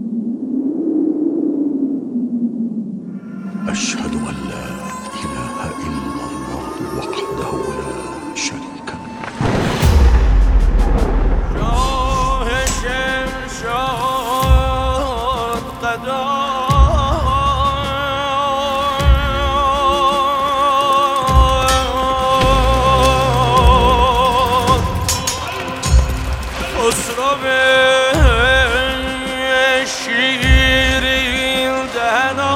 أشهد أن لا إله إلا الله وحده لا شريك له. شاه شمشاد قدا خسرو شیرین دهنا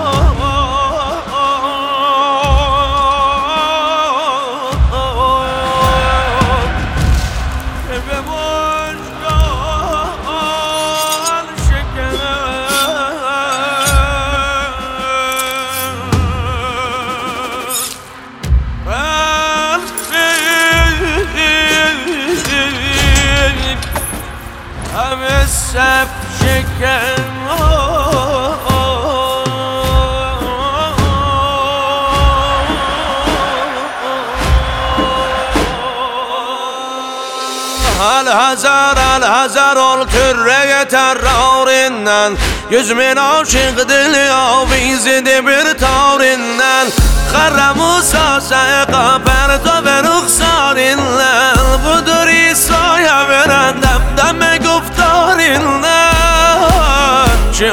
به مژگان شکن همه سب شکن الحذر الكره terrorinden Yüzümün aşık dili avizidi bir tavrinden Xarra Musa sayqa berda ve ruxsarinden Budur İsa'ya veren demdeme guftarinden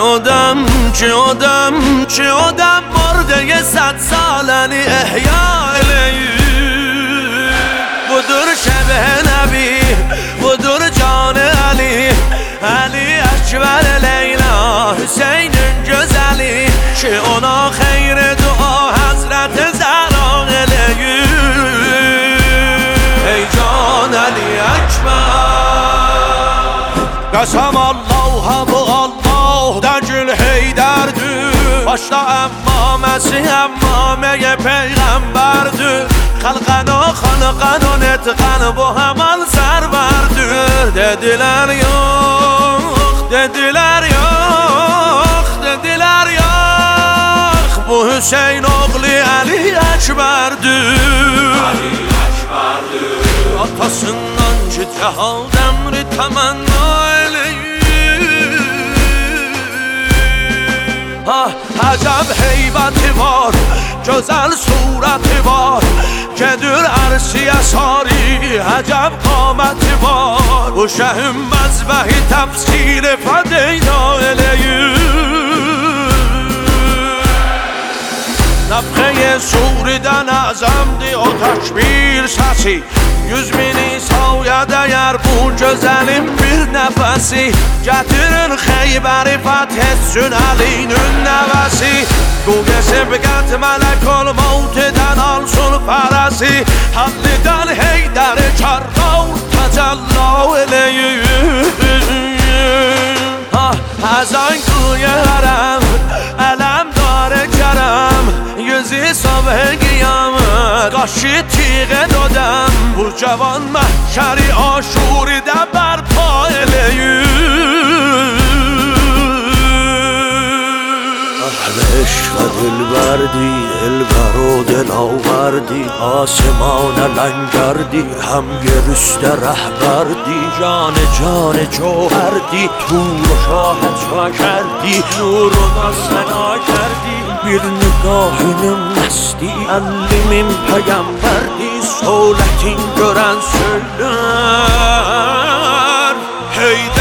Çi odem murdeyi 100 saleni ihya eleyim Budur şebhe nebi budur canı Ali Ali Ekber Leyla Hüseyin'in güzeli Ki ona hayır dua Hazreti Zehra eleyim Ey can Ali Ekber Qasam Allah'a bu Allah da Gül Heydərdir Başda əmmaməsi əmmameye peyğəmbərdir Xalqana netqan bu hemen serverdir Dediler yok Bu Hüseyin oğlu Ali Ekber'dir Atasından ki cehal demri temenna eleyim Acab heybeti var Güzel sureti var Gedir arsiye sari Acab qameti var Bu şehim mezbehi tefsir fedeyna eleyim Nefxe suriden azamdi o tekbir sesi 100 bin İsa'ya değer bu güzelim bir nefesi Getirin Xeyberi fethetsin Ali'nin nevesi Gugesi biqət melek ol mevtiden alsın feresi Halliden Heyderi kerrav tecella eleyim Hazan kuyarım elem dare kerem Yüzü sabah kıyamet Qaşı tiğe dodem Bu cavan məhşəri aşuridə bərpa eləyim اهل عشق دلبردی دلبر و دلاوردی آسمان لنگردی هم گرست رهبردی جان جوهردی تور و شاهد شا کردی نور و سنا کردی bir nigahının nesdi Ellimin peygamberdi Soletin gören söyler Heyder